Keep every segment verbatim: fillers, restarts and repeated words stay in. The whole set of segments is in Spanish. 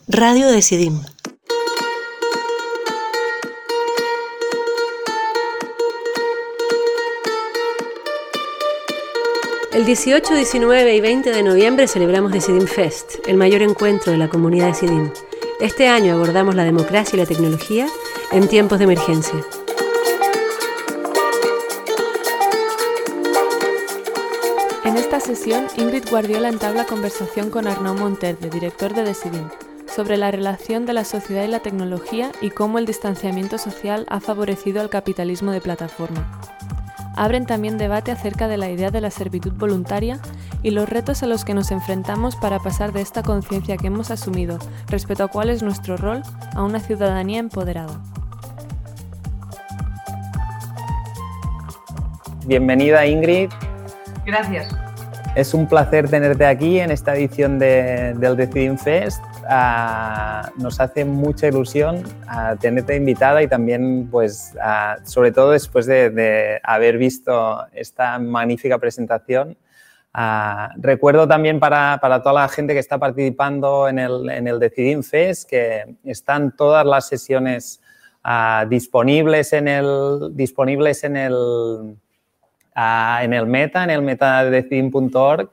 Radio Decidim. El dieciocho, diecinueve y veinte de noviembre celebramos Decidim Fest, el mayor encuentro de la comunidad Decidim. Este año abordamos la democracia y la tecnología en tiempos de emergencia. En esta sesión, Ingrid Guardiola entabla conversación con Arnau Monterde, director de Decidim, sobre la relación de la sociedad y la tecnología y cómo el distanciamiento social ha favorecido al capitalismo de plataforma. Abren también debate acerca de la idea de la servitud voluntaria y los retos a los que nos enfrentamos para pasar de esta conciencia que hemos asumido respecto a cuál es nuestro rol a una ciudadanía empoderada. Bienvenida, Ingrid. Gracias. Es un placer tenerte aquí en esta edición de, del Decidim Fest. Uh, nos hace mucha ilusión uh, tenerte invitada y también, pues, uh, sobre todo después de, de haber visto esta magnífica presentación. Uh, recuerdo también para, para toda la gente que está participando en el, en el Decidim Fest que están todas las sesiones uh, disponibles en el, disponibles en el, uh, en el Meta, en el meta de decidim punto org.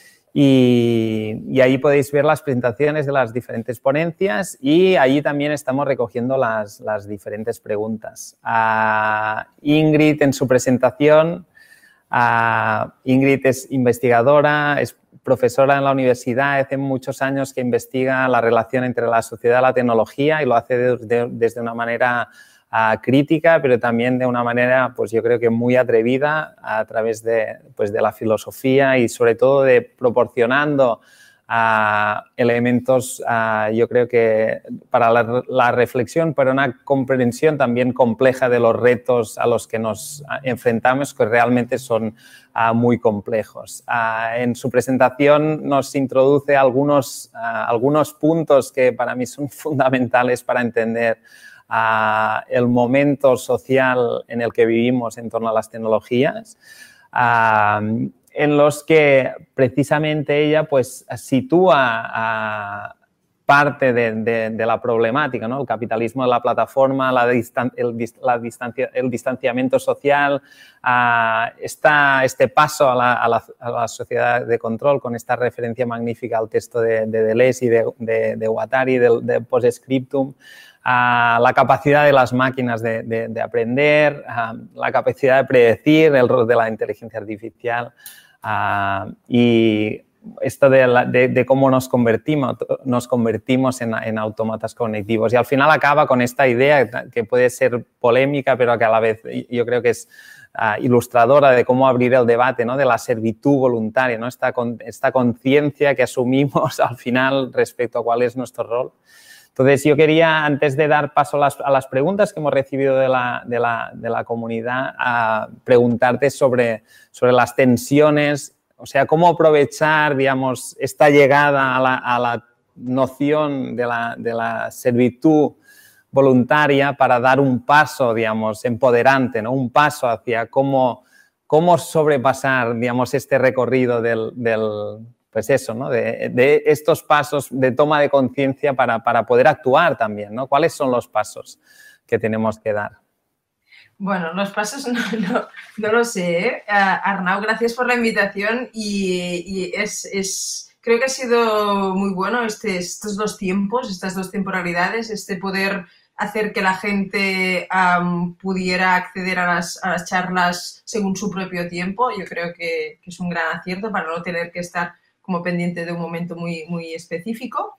Y, y ahí podéis ver las presentaciones de las diferentes ponencias y allí también estamos recogiendo las, las diferentes preguntas. Uh, Ingrid, en su presentación, uh, Ingrid es investigadora, es profesora en la universidad, hace muchos años que investiga la relación entre la sociedad y la tecnología y lo hace de, de, desde una manera Uh, crítica, pero también de una manera, pues yo creo que muy atrevida a través de, pues, de la filosofía y sobre todo de proporcionando uh, elementos, uh, yo creo que para la, la reflexión, para una comprensión también compleja de los retos a los que nos enfrentamos, que realmente son uh, muy complejos. Uh, en su presentación nos introduce algunos, uh, algunos puntos que para mí son fundamentales para entender Uh, el momento social en el que vivimos en torno a las tecnologías, uh, en los que precisamente ella pues sitúa uh, parte de, de, de la problemática, ¿no? El capitalismo de la plataforma, la distan el, la distancia el distanciamiento social, uh, esta, este paso a la, a, la, a la sociedad de control con esta referencia magnífica al texto de, de Deleuze y de, de, de Guattari, de, de Postscriptum. Uh, la capacidad de las máquinas de, de, de aprender, uh, la capacidad de predecir, el rol de la inteligencia artificial uh, y esto de, la, de, de cómo nos convertimos, nos convertimos en, en autómatas cognitivos. Y al final acaba con esta idea que puede ser polémica, pero que a la vez yo creo que es uh, ilustradora de cómo abrir el debate, ¿no? De la servitud voluntaria, ¿no? Esta, esta conciencia que asumimos al final respecto a cuál es nuestro rol. Entonces, yo quería, antes de dar paso a las, a las preguntas que hemos recibido de la, de la, de la comunidad, a preguntarte sobre, sobre las tensiones, o sea, cómo aprovechar, digamos, esta llegada a la, a la noción de la, de la servitud voluntaria para dar un paso, digamos, empoderante, ¿no? Un paso hacia cómo, cómo sobrepasar, digamos, este recorrido del... del pues eso, ¿no? De, de estos pasos de toma de conciencia para, para poder actuar también, ¿no? ¿Cuáles son los pasos que tenemos que dar? Bueno, los pasos no, no, no lo sé, ¿eh? Uh, Arnau, gracias por la invitación y, y es, es, creo que ha sido muy bueno este, estos dos tiempos, estas dos temporalidades, este poder hacer que la gente um, pudiera acceder a las, a las charlas según su propio tiempo. Yo creo que, que es un gran acierto para no tener que estar como pendiente de un momento muy, muy específico.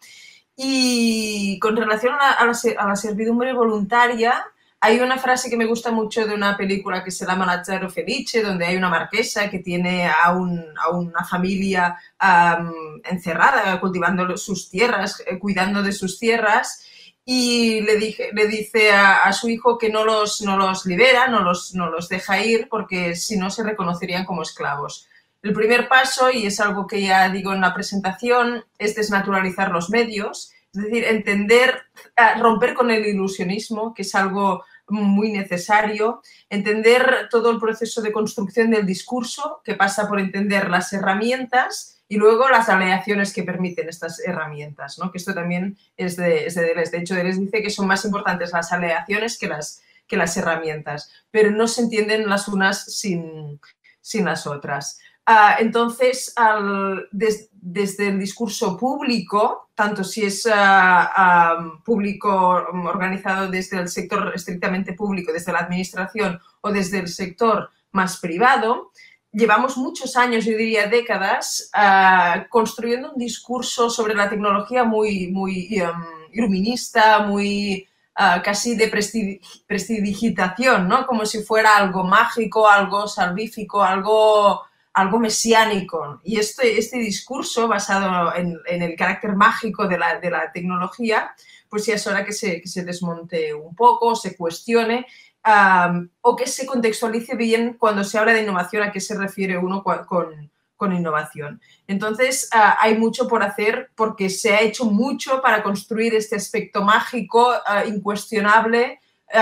Y con relación a la, a, la, a la servidumbre voluntaria, hay una frase que me gusta mucho de una película que se llama Lazzaro Felice, donde hay una marquesa que tiene a, un, a una familia um, encerrada, cultivando sus tierras, eh, cuidando de sus tierras, y le, dije, le dice a, a su hijo que no los, no los libera, no los, no los deja ir, porque si no se reconocerían como esclavos. El primer paso, y es algo que ya digo en la presentación, es desnaturalizar los medios, es decir, entender, romper con el ilusionismo, que es algo muy necesario, entender todo el proceso de construcción del discurso, que pasa por entender las herramientas Y luego las aleaciones que permiten estas herramientas, ¿no? Que esto también es de, es de Deleuze. De hecho, Deleuze dice que son más importantes las aleaciones que las, que las herramientas, pero no se entienden las unas sin, sin las otras. Uh, entonces, al, des, desde el discurso público, tanto si es uh, uh, público organizado desde el sector estrictamente público, desde la administración o desde el sector más privado, llevamos muchos años, yo diría décadas, uh, construyendo un discurso sobre la tecnología muy, muy um, iluminista, muy uh, casi de prestidigitación, ¿no? Como si fuera algo mágico, algo salvífico, algo... algo mesiánico. Y este, este discurso basado en, en el carácter mágico de la, de la tecnología, pues ya es hora que se, que se desmonte un poco, se cuestione um, o que se contextualice bien cuando se habla de innovación, a qué se refiere uno con, con innovación. Entonces, uh, hay mucho por hacer porque se ha hecho mucho para construir este aspecto mágico, uh, incuestionable,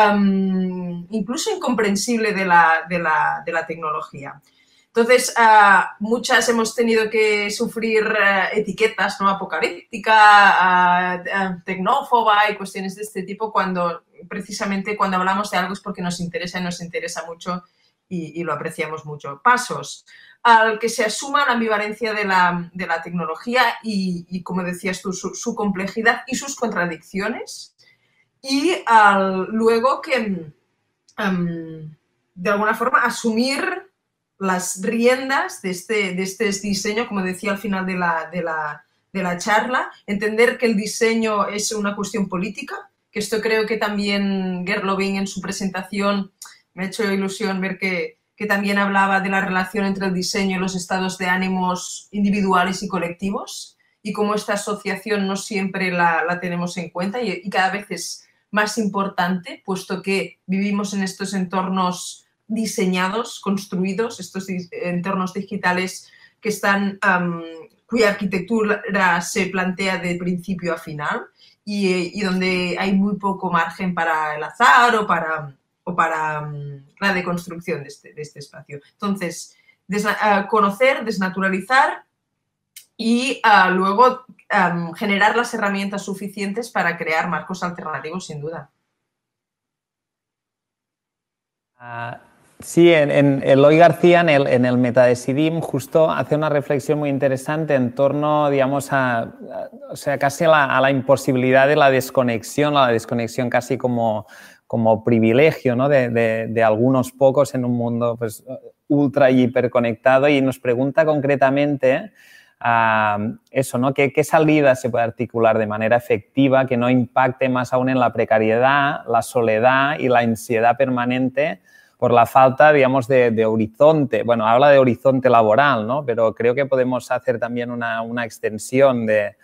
um, incluso incomprensible de la, de la, de la tecnología. Entonces, uh, muchas hemos tenido que sufrir uh, etiquetas, ¿no? Apocalíptica, uh, uh, tecnófoba y cuestiones de este tipo cuando, precisamente cuando hablamos de algo es porque nos interesa y nos interesa mucho y, y lo apreciamos mucho. Pasos al que se asuma la ambivalencia de la, de la tecnología y, y, como decías tú, su, su complejidad y sus contradicciones. Y uh, luego que, um, de alguna forma, asumir las riendas de este, de este diseño, como decía al final de la, de, la, de la charla, entender que el diseño es una cuestión política, que esto creo que también Gerloving en su presentación me ha hecho ilusión ver que, que también hablaba de la relación entre el diseño y los estados de ánimos individuales y colectivos y cómo esta asociación no siempre la, la tenemos en cuenta y, y cada vez es más importante, puesto que vivimos en estos entornos diseñados, construidos, estos entornos digitales que están, um, cuya arquitectura se plantea de principio a final y, y donde hay muy poco margen para el azar o para, o para um, la deconstrucción de este, de este espacio. Entonces, des, uh, conocer, desnaturalizar y uh, luego um, generar las herramientas suficientes para crear marcos alternativos, sin duda. Uh... Sí, en, en Eloy García, en el, en el Metadecidim, justo hace una reflexión muy interesante en torno, digamos, a, a o sea, casi a la, a la imposibilidad de la desconexión, a la desconexión casi como, como privilegio, ¿no? de, de, de algunos pocos en un mundo pues, ultra y hiperconectado, y nos pregunta concretamente uh, eso, ¿no? ¿Qué, ¿Qué salida se puede articular de manera efectiva que no impacte más aún en la precariedad, la soledad y la ansiedad permanente por la falta, digamos, de, de horizonte? Bueno, habla de horizonte laboral, ¿no? Pero creo que podemos hacer también una, una extensión de,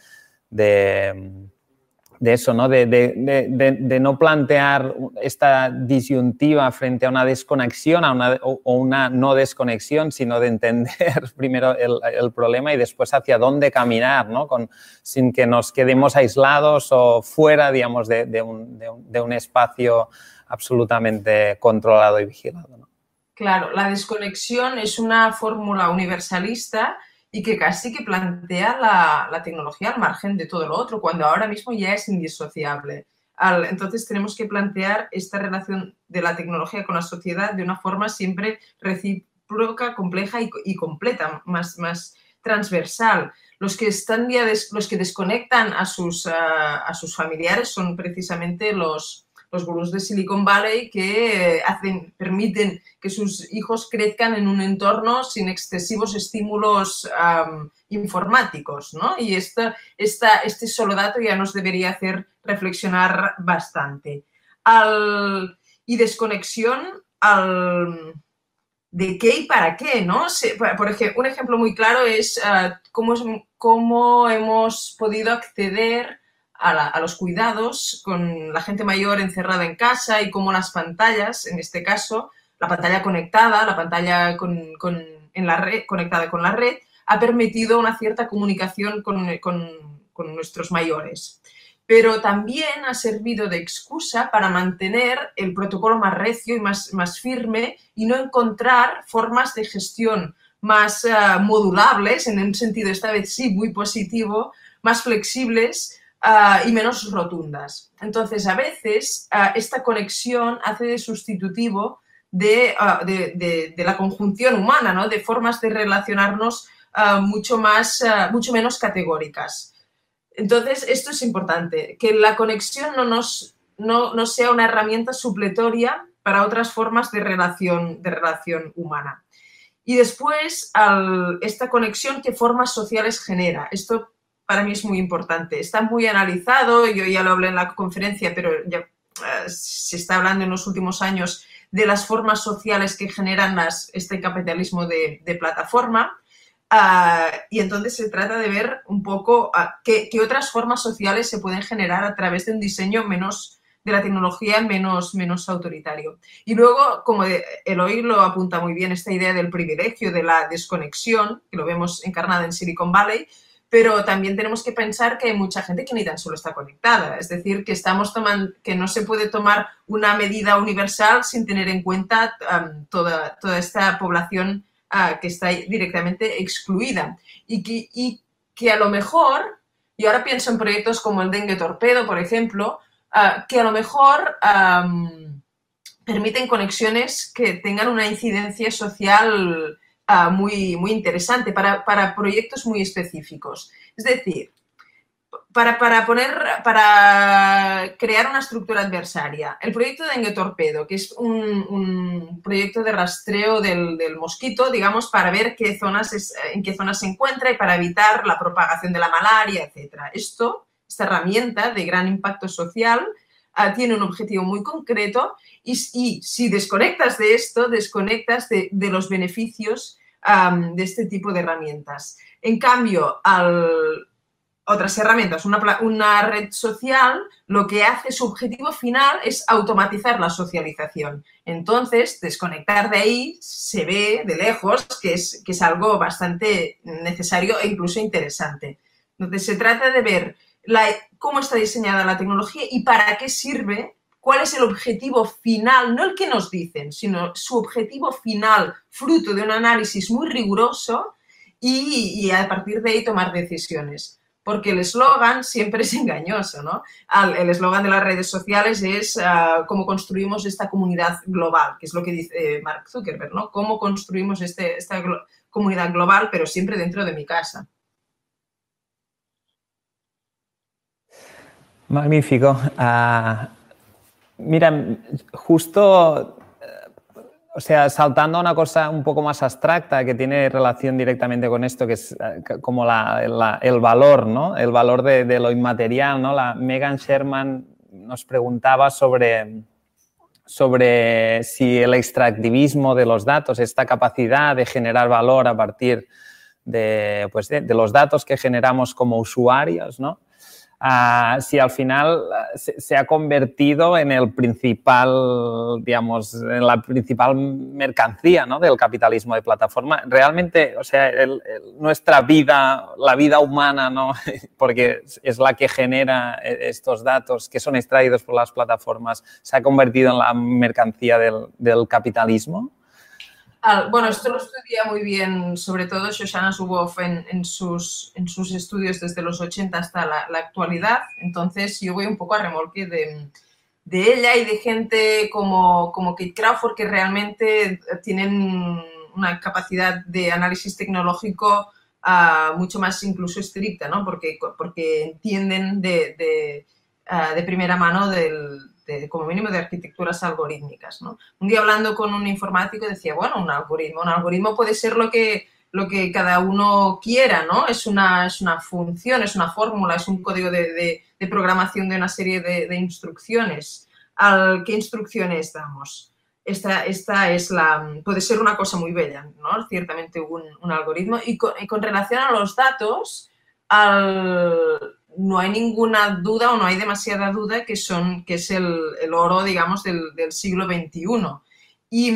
de, de eso, ¿no? De, de, de, de no plantear esta disyuntiva frente a una desconexión a una, o, o una no desconexión, sino de entender primero el, el problema y después hacia dónde caminar, ¿no? Con, sin que nos quedemos aislados o fuera, digamos, de, de, un, de, un, de un espacio absolutamente controlado y vigilado, ¿no? Claro, la desconexión es una fórmula universalista y que casi que plantea la, la tecnología al margen de todo lo otro, cuando ahora mismo ya es indisociable. Al, entonces tenemos que plantear esta relación de la tecnología con la sociedad de una forma siempre recíproca, compleja y, y completa, más, más transversal. Los que, están ya des, los que desconectan a sus, uh, a sus familiares son precisamente los... los gurús de Silicon Valley que hacen, permiten que sus hijos crezcan en un entorno sin excesivos estímulos um, informáticos, ¿no? Y esta, esta, este solo dato ya nos debería hacer reflexionar bastante. Al, y desconexión al, de qué y para qué, ¿no? Por ejemplo, un ejemplo muy claro es uh, cómo, es, cómo hemos podido acceder A, la, a los cuidados con la gente mayor encerrada en casa y cómo las pantallas, en este caso, la pantalla conectada, la pantalla con, con, en la red, conectada con la red, ha permitido una cierta comunicación con, con, con nuestros mayores. Pero también ha servido de excusa para mantener el protocolo más recio y más, más firme y no encontrar formas de gestión más uh, modulables, en un sentido esta vez sí muy positivo, más flexibles uh, y menos rotundas. Entonces, a veces uh, esta conexión hace de sustitutivo de, uh, de, de, de la conjunción humana, ¿no? De formas de relacionarnos uh, mucho, más, uh, mucho menos categóricas. Entonces, esto es importante, que la conexión no, nos, no, no sea una herramienta supletoria para otras formas de relación, de relación humana. Y después, al, esta conexión, ¿qué formas sociales genera? Esto para mí es muy importante. Está muy analizado, yo ya lo hablé en la conferencia, pero ya uh, se está hablando en los últimos años de las formas sociales que generan las, este capitalismo de, de plataforma. Uh, y entonces se trata de ver un poco uh, qué, qué otras formas sociales se pueden generar a través de un diseño menos de la tecnología menos, menos autoritario. Y luego, como Eloy lo apunta muy bien, esta idea del privilegio, de la desconexión, que lo vemos encarnada en Silicon Valley, pero también tenemos que pensar que hay mucha gente que ni tan solo está conectada. Es decir, que, estamos tomando, que no se puede tomar una medida universal sin tener en cuenta um, toda, toda esta población uh, que está directamente excluida. Y que, y que a lo mejor, y ahora pienso en proyectos como el Dengue Torpedo, por ejemplo, Uh, que a lo mejor um, permiten conexiones que tengan una incidencia social uh, muy, muy interesante para, para proyectos muy específicos. Es decir, para, para, poner, para crear una estructura adversaria, el proyecto de Dengue Torpedo, que es un, un proyecto de rastreo del, del mosquito, digamos, para ver qué zonas es, en qué zonas se encuentra y para evitar la propagación de la malaria, etcétera. Esto Esta herramienta de gran impacto social uh, tiene un objetivo muy concreto y, y si desconectas de esto, desconectas de, de los beneficios um, de este tipo de herramientas. En cambio, al, otras herramientas, una, una red social, lo que hace, su objetivo final es automatizar la socialización. Entonces, desconectar de ahí se ve de lejos que es, que es algo bastante necesario e incluso interesante. Entonces, se trata de ver La, cómo está diseñada la tecnología y para qué sirve, cuál es el objetivo final, no el que nos dicen, sino su objetivo final, fruto de un análisis muy riguroso y, y a partir de ahí tomar decisiones. Porque el eslogan siempre es engañoso, ¿no? El eslogan de las redes sociales es uh, cómo construimos esta comunidad global, que es lo que dice Mark Zuckerberg, ¿no? Cómo construimos este, esta glo- comunidad global, pero siempre dentro de mi casa. Magnífico. Uh, mira, justo, uh, o sea, saltando a una cosa un poco más abstracta que tiene relación directamente con esto, que es uh, como la, la, el valor, ¿no? El valor de, de lo inmaterial, ¿no? La Megan Sherman nos preguntaba sobre, sobre si el extractivismo de los datos, esta capacidad de generar valor a partir de, pues de, de los datos que generamos como usuarios, ¿no? Uh, si al final uh, se, se ha convertido en el principal, digamos, en la principal mercancía, ¿no? Del capitalismo de plataforma. Realmente, o sea, el, el, nuestra vida, la vida humana, ¿no? Porque es la que genera estos datos que son extraídos por las plataformas, se ha convertido en la mercancía del, del capitalismo. Bueno, esto lo estudia muy bien, sobre todo Shoshana Zuboff en, en, sus, en sus estudios desde los ochenta hasta la, la actualidad. Entonces, yo voy un poco a remolque de, de ella y de gente como, como Kate Crawford, que realmente tienen una capacidad de análisis tecnológico uh, mucho más incluso estricta, ¿no? Porque, porque entienden de, de, uh, de primera mano del... De, como mínimo de arquitecturas algorítmicas, ¿no? Un día hablando con un informático decía, bueno, un algoritmo, un algoritmo puede ser lo que, lo que cada uno quiera, ¿no? Es una, es una función, es una fórmula, es un código de, de, de programación de una serie de, de instrucciones. ¿Al qué instrucciones damos? Esta, esta es la, puede ser una cosa muy bella, ¿no? Ciertamente un, un algoritmo. Y con, y con relación a los datos, al... no hay ninguna duda o no hay demasiada duda que, son, que es el, el oro, digamos, del, del siglo veintiuno. Y,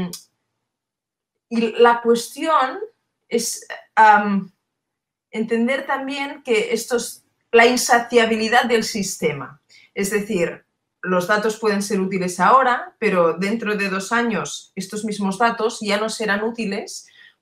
y la cuestión es um, entender también que esto es la insaciabilidad del sistema. Es decir, los datos pueden ser útiles ahora, pero dentro de dos años estos mismos datos ya no serán útiles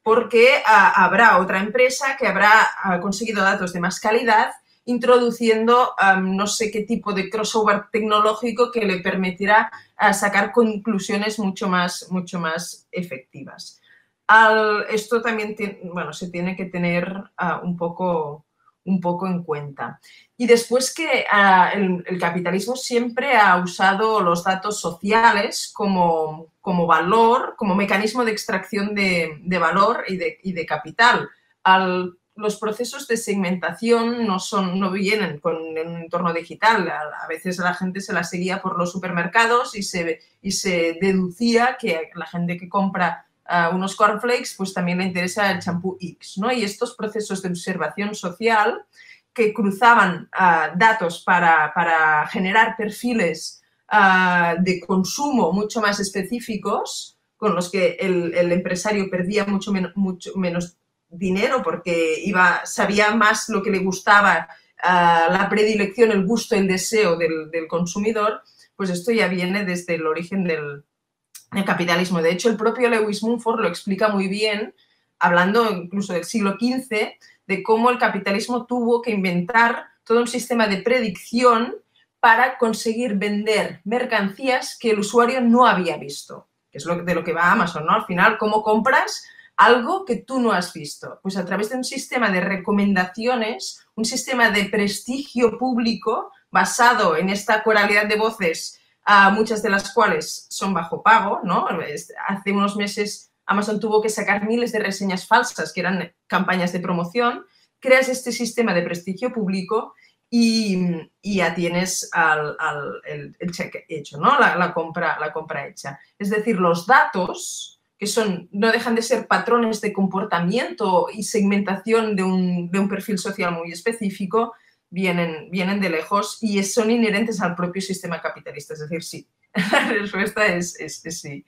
porque uh, habrá otra empresa que habrá uh, conseguido datos de más calidad, introduciendo um, no sé qué tipo de crossover tecnológico que le permitirá uh, sacar conclusiones mucho más, mucho más efectivas. Al, esto también tiene, bueno, se tiene que tener uh, un, poco, un poco en cuenta. Y después que uh, el, el capitalismo siempre ha usado los datos sociales como, como valor, como mecanismo de extracción de, de valor y de, y de capital. Al, los procesos de segmentación no, son, no vienen con un entorno digital. A, a veces la gente se la seguía por los supermercados y se, y se deducía que la gente que compra uh, unos cornflakes pues también le interesa el champú X, ¿no? Y estos procesos de observación social que cruzaban uh, datos para, para generar perfiles uh, de consumo mucho más específicos, con los que el, el empresario perdía mucho, men mucho menos dinero porque iba, sabía más lo que le gustaba, uh, la predilección, el gusto, el deseo del, del consumidor, pues esto ya viene desde el origen del, del capitalismo. De hecho, el propio Lewis Mumford lo explica muy bien, hablando incluso del siglo quince, de cómo el capitalismo tuvo que inventar todo un sistema de predicción para conseguir vender mercancías que el usuario no había visto, que es lo, de lo que va Amazon, ¿no? Al final, ¿cómo compras algo que tú no has visto? Pues a través de un sistema de recomendaciones, un sistema de prestigio público basado en esta coralidad de voces, uh, muchas de las cuales son bajo pago, ¿no? Hace unos meses Amazon tuvo que sacar miles de reseñas falsas, que eran campañas de promoción. Creas este sistema de prestigio público y, y ya tienes al, al, el, el cheque hecho, ¿no? La, la, compra, la compra hecha. Es decir, los datos, que son, no dejan de ser patrones de comportamiento y segmentación de un, de un perfil social muy específico, vienen, vienen de lejos y son inherentes al propio sistema capitalista. Es decir, sí. La respuesta es, es, es sí.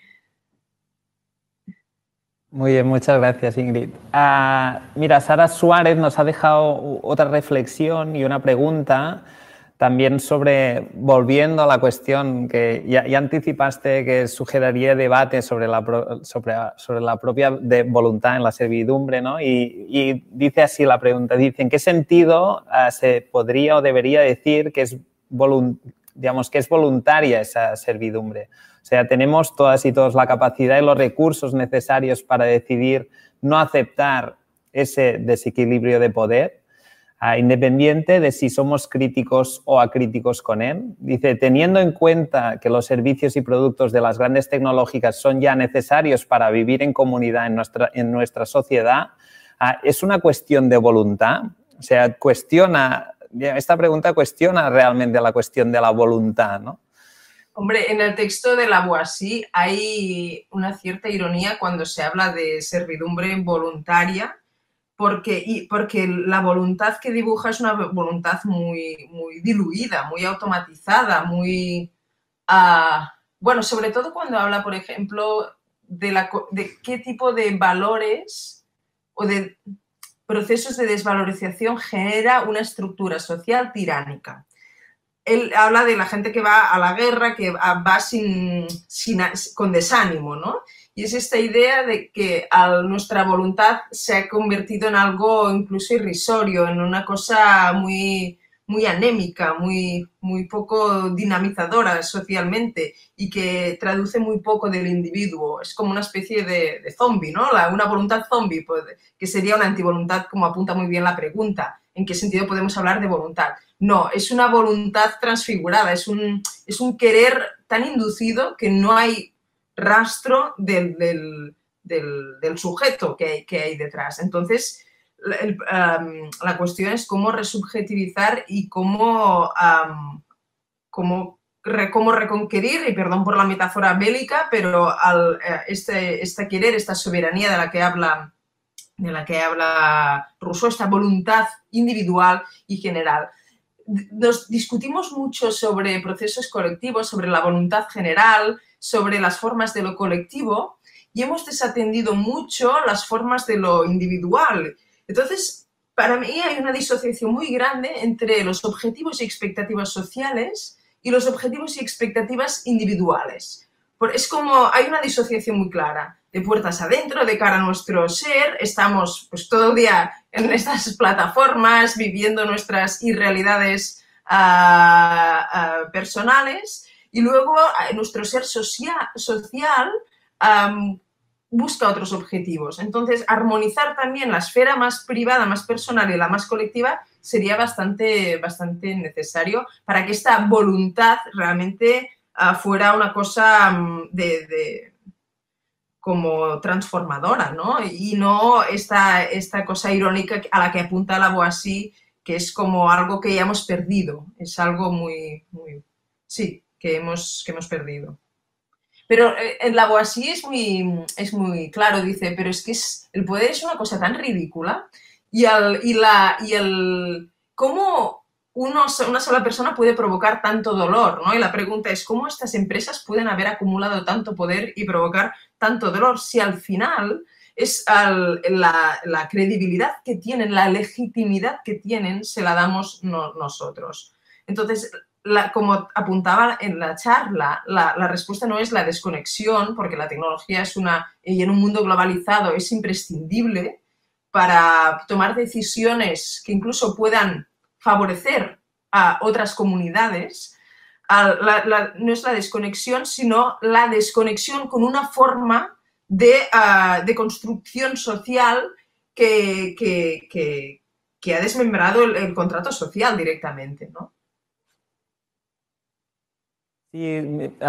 Muy bien, muchas gracias, Ingrid. Uh, mira, Sara Suárez nos ha dejado otra reflexión y una pregunta también sobre, volviendo a la cuestión que ya, ya anticipaste que sugeriría debate sobre la, sobre, sobre la propia de voluntad en la servidumbre, ¿no? Y, y dice así la pregunta, dice, ¿en qué sentido uh, se podría o debería decir que es, digamos, que es voluntaria esa servidumbre? O sea, tenemos todas y todos la capacidad y los recursos necesarios para decidir no aceptar ese desequilibrio de poder, uh, independiente de si somos críticos o acríticos con él. Dice, teniendo en cuenta que los servicios y productos de las grandes tecnológicas son ya necesarios para vivir en comunidad en nuestra, en nuestra sociedad, uh, ¿es una cuestión de voluntad? O sea, cuestiona, esta pregunta cuestiona realmente la cuestión de la voluntad, ¿no? Hombre, en el texto de Lavoisier hay una cierta ironía cuando se habla de servidumbre voluntaria, porque, y, porque la voluntad que dibuja es una voluntad muy, muy diluida, muy automatizada, muy... Uh, bueno, sobre todo cuando habla, por ejemplo, de, la, de qué tipo de valores o de procesos de desvalorización genera una estructura social tiránica. Él habla de la gente que va a la guerra, que va sin, sin, con desánimo, ¿no? Y es esta idea de que a nuestra voluntad se ha convertido en algo incluso irrisorio, en una cosa muy, muy anémica, muy, muy poco dinamizadora socialmente y que traduce muy poco del individuo. Es como una especie de, de zombie, ¿no? La, una voluntad zombie, pues, que sería una antivoluntad, como apunta muy bien la pregunta. ¿En qué sentido podemos hablar de voluntad? No, es una voluntad transfigurada, es un, es un querer tan inducido que no hay rastro del, del, del, del sujeto que hay, que hay detrás. Entonces, el, um, la cuestión es cómo resubjetivizar y cómo, um, cómo, re, cómo reconquerir, y perdón por la metáfora bélica, pero al, este, este querer, esta soberanía de la que habla, de la que habla Rousseau, esta voluntad individual y general. Nos discutimos mucho sobre procesos colectivos, sobre la voluntad general, sobre las formas de lo colectivo y hemos desatendido mucho las formas de lo individual. Entonces, para mí hay una disociación muy grande entre los objetivos y expectativas sociales y los objetivos y expectativas individuales. Es como, hay una disociación muy clara. de puertas adentro, de cara a nuestro ser, estamos pues todo el día en estas plataformas viviendo nuestras irrealidades uh, uh, personales y luego uh, nuestro ser social, social um, busca otros objetivos. Entonces, armonizar también la esfera más privada, más personal y la más colectiva sería bastante, bastante necesario para que esta voluntad realmente uh, fuera una cosa um, de... de como transformadora, ¿no? Y no esta, esta cosa irónica a la que apunta Lavoisier, que es como algo que ya hemos perdido, es algo muy, muy sí, que hemos, que hemos perdido. Pero en Lavoisier es muy, es muy claro, dice, pero es que es, el poder es una cosa tan ridícula y, el, y, la, y el cómo uno, una sola persona puede provocar tanto dolor, ¿no? Y la pregunta es, ¿cómo estas empresas pueden haber acumulado tanto poder y provocar tanto dolor si al final es al, la, la credibilidad que tienen, la legitimidad que tienen, se la damos no, nosotros? Entonces, la, como apuntaba en la charla, la, la respuesta no es la desconexión, porque la tecnología es una, y en un mundo globalizado es imprescindible para tomar decisiones que incluso puedan favorecer a otras comunidades. La, la, no es la desconexión, sino la desconexión con una forma de, uh, de construcción social que, que, que, que ha desmembrado el, el contrato social directamente, ¿no? Sí,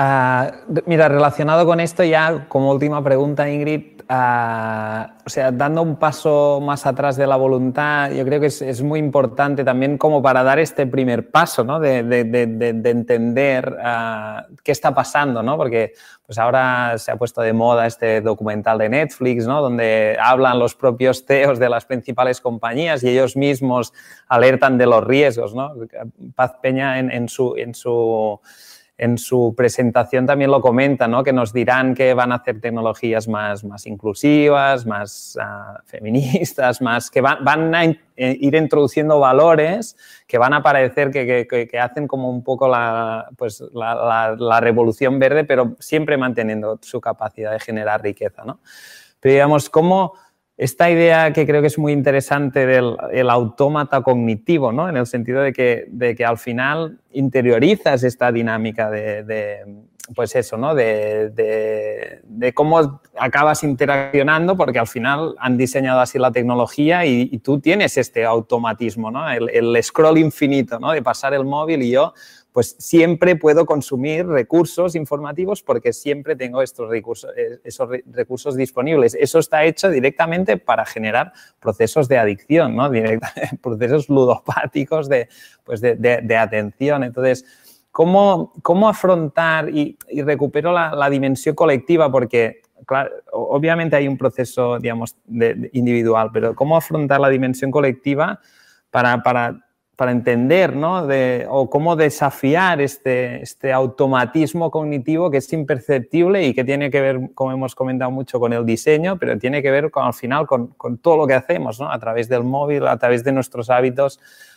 uh, mira, relacionado con esto ya como última pregunta, Ingrid, uh, o sea, dando un paso más atrás de la voluntad, yo creo que es, es muy importante también como para dar este primer paso, ¿no? De, de, de, de entender uh, qué está pasando, ¿no? Porque pues ahora se ha puesto de moda este documental de Netflix, ¿no? Donde hablan los propios C E Os de las principales compañías y ellos mismos alertan de los riesgos, ¿no? Paz Peña en, en su... En su En su presentación también lo comenta, ¿no? Que nos dirán que van a hacer tecnologías más, más inclusivas, más uh, feministas, más que van, van a in, eh, ir introduciendo valores que van a parecer que, que, que hacen como un poco la, pues, la, la, la revolución verde, pero siempre manteniendo su capacidad de generar riqueza, ¿no? Pero digamos, ¿cómo esta idea que creo que es muy interesante del el autómata cognitivo, ¿no? En el sentido de que, de que al final interiorizas esta dinámica de, de pues eso, ¿no? De, de, de cómo acabas interaccionando, porque al final han diseñado así la tecnología y, y tú tienes este automatismo, ¿no? El, el scroll infinito, ¿no? De pasar el móvil y yo pues siempre puedo consumir recursos informativos porque siempre tengo estos recursos, esos recursos disponibles. Eso está hecho directamente para generar procesos de adicción, ¿no? Procesos ludopáticos de, pues de, de, de atención. Entonces, ¿cómo, cómo afrontar y, y recupero la, la dimensión colectiva? Porque, claro, obviamente hay un proceso, digamos, de, de individual, pero ¿cómo afrontar la dimensión colectiva para... para para entender, ¿no? De, o cómo desafiar este, este automatismo cognitivo que es imperceptible y que tiene que ver, como hemos comentado mucho, con el diseño, pero tiene que ver con, al final con, con todo lo que hacemos, ¿no? A través del móvil, a través de nuestros hábitos.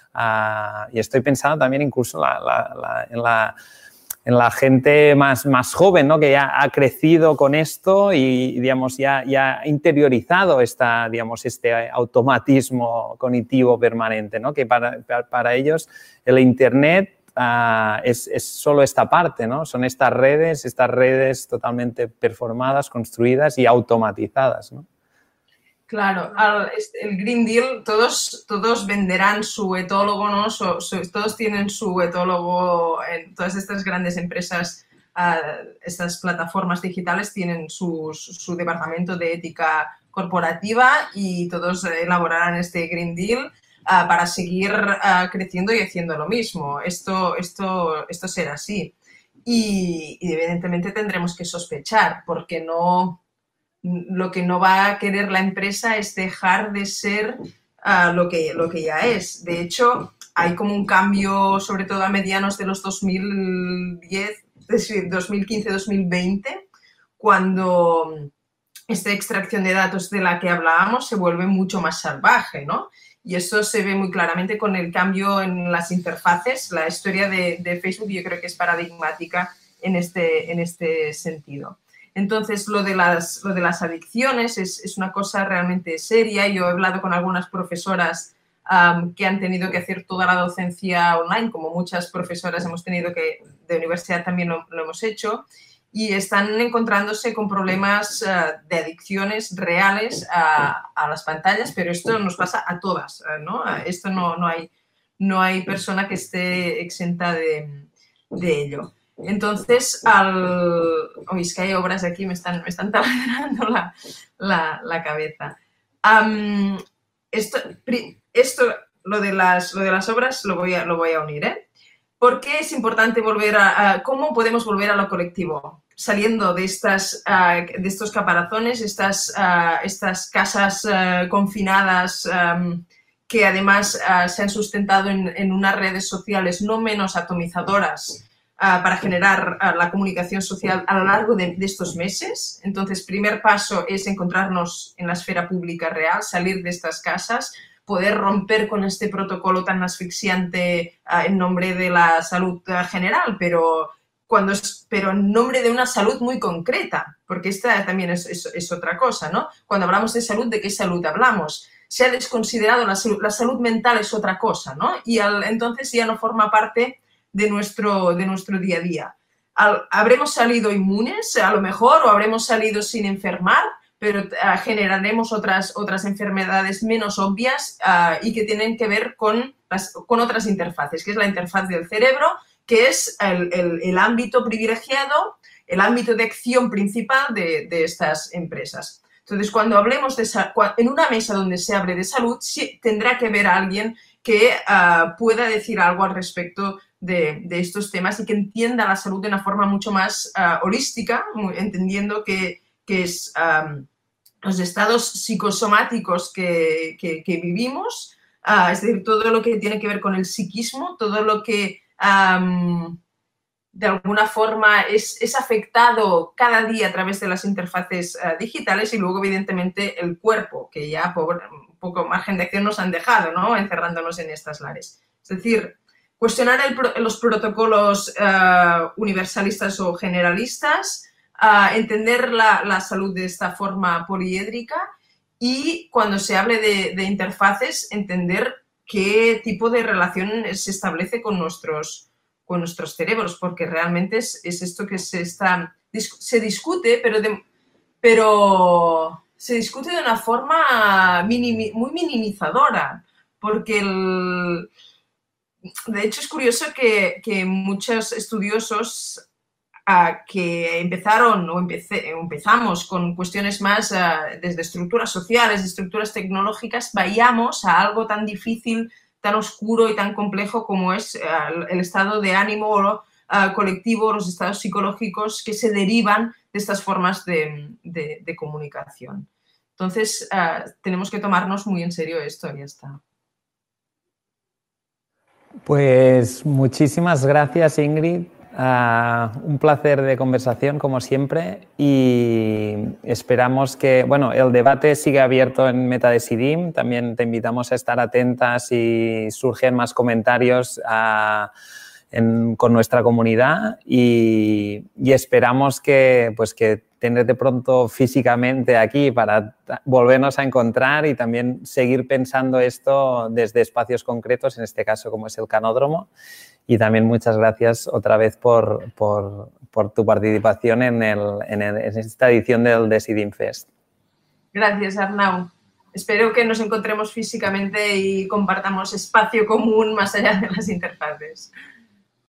Uh, y estoy pensando también incluso la, la, la, en la... en la gente más, más joven, ¿no? Que ya ha crecido con esto y, digamos, ya, ya ha interiorizado esta, digamos, este automatismo cognitivo permanente, ¿no? Que para, para ellos el Internet uh, es, es solo esta parte, ¿no? Son estas redes, estas redes totalmente performadas, construidas y automatizadas, ¿no? Claro, el Green Deal, todos, todos venderán su etólogo, ¿no? Su, su, todos tienen su etólogo, en todas estas grandes empresas, uh, estas plataformas digitales tienen su, su, su departamento de ética corporativa y todos elaborarán este Green Deal uh, para seguir uh, creciendo y haciendo lo mismo. Esto, esto, esto será así. Y, y evidentemente tendremos que sospechar porque no... Lo que no va a querer la empresa es dejar de ser uh, lo, que, lo que ya es. De hecho, hay como un cambio, sobre todo a medianos de los dos mil diez, dos mil quince, dos mil veinte, cuando esta extracción de datos de la que hablábamos se vuelve mucho más salvaje, ¿no? Y eso se ve muy claramente con el cambio en las interfaces. La historia de, de Facebook yo creo que es paradigmática en este, en este sentido. Entonces, lo de las, lo de las adicciones es, es una cosa realmente seria. Yo he hablado con algunas profesoras um, que han tenido que hacer toda la docencia online, como muchas profesoras hemos tenido que, de universidad también lo, lo hemos hecho, y están encontrándose con problemas uh, de adicciones reales a, a las pantallas, pero esto nos pasa a todas, ¿no? Esto no, no, hay, no hay persona que esté exenta de, de ello. Entonces, al... oh, es que hay obras aquí, me están, me están taladrando la, la, la cabeza. Um, esto, esto lo, de las, lo de las obras lo voy a, lo voy a unir, ¿eh? ¿Por qué es importante volver a, a... ¿Cómo podemos volver a lo colectivo? Saliendo de, estas, uh, de estos caparazones, estas, uh, estas casas uh, confinadas um, que además uh, se han sustentado en, en unas redes sociales no menos atomizadoras Uh, para generar uh, la comunicación social a lo largo de, de estos meses. Entonces, primer paso es encontrarnos en la esfera pública real, salir de estas casas, poder romper con este protocolo tan asfixiante uh, en nombre de la salud uh, general, pero, cuando es, pero en nombre de una salud muy concreta, porque esta también es, es, es otra cosa, ¿no? Cuando hablamos de salud, ¿de qué salud hablamos? Se ha desconsiderado la salud, la salud mental es otra cosa, ¿no? Y al, entonces ya no forma parte de nuestro, de nuestro día a día. Al, ¿Habremos salido inmunes a lo mejor o habremos salido sin enfermar, pero uh, generaremos otras, otras enfermedades menos obvias uh, y que tienen que ver con, las, con otras interfaces, que es la interfaz del cerebro, que es el, el, el ámbito privilegiado, el ámbito de acción principal de, de estas empresas. Entonces, cuando hablemos de en una mesa donde se hable de salud, sí, tendrá que haber alguien que uh, pueda decir algo al respecto De, de estos temas y que entienda la salud de una forma mucho más uh, holística, muy, entendiendo que, que es um, los estados psicosomáticos que, que, que vivimos, uh, es decir, todo lo que tiene que ver con el psiquismo, todo lo que um, de alguna forma es, es afectado cada día a través de las interfaces uh, digitales y luego, evidentemente, el cuerpo, que ya por un poco margen de acción nos han dejado, ¿no? Encerrándonos en estas lares. Es decir, cuestionar el, los protocolos uh, universalistas o generalistas, uh, entender la, la salud de esta forma poliédrica y cuando se hable de, de interfaces, entender qué tipo de relación se establece con nuestros, con nuestros cerebros, porque realmente es, es esto que se, está, se discute, pero, de, pero se discute de una forma minimi, muy minimizadora, porque el... De hecho, es curioso que, que muchos estudiosos uh, que empezaron o empecé, empezamos con cuestiones más uh, desde estructuras sociales, estructuras tecnológicas, vayamos a algo tan difícil, tan oscuro y tan complejo como es uh, el estado de ánimo uh, colectivo, los estados psicológicos que se derivan de estas formas de, de, de comunicación. Entonces, uh, tenemos que tomarnos muy en serio esto y ya está. Pues muchísimas gracias, Ingrid. Uh, un placer de conversación, como siempre, y esperamos que, bueno, el debate sigue abierto en MetaDecidim. También te invitamos a estar atentas si surgen más comentarios uh, en, con nuestra comunidad y, y esperamos que, pues, que tenerte pronto físicamente aquí para volvernos a encontrar y también seguir pensando esto desde espacios concretos, en este caso como es el Canódromo. Y también muchas gracias otra vez por, por, por tu participación en, el, en, el, en esta edición del Decidim Fest. Gracias, Arnau. Espero que nos encontremos físicamente y compartamos espacio común más allá de las interfaces.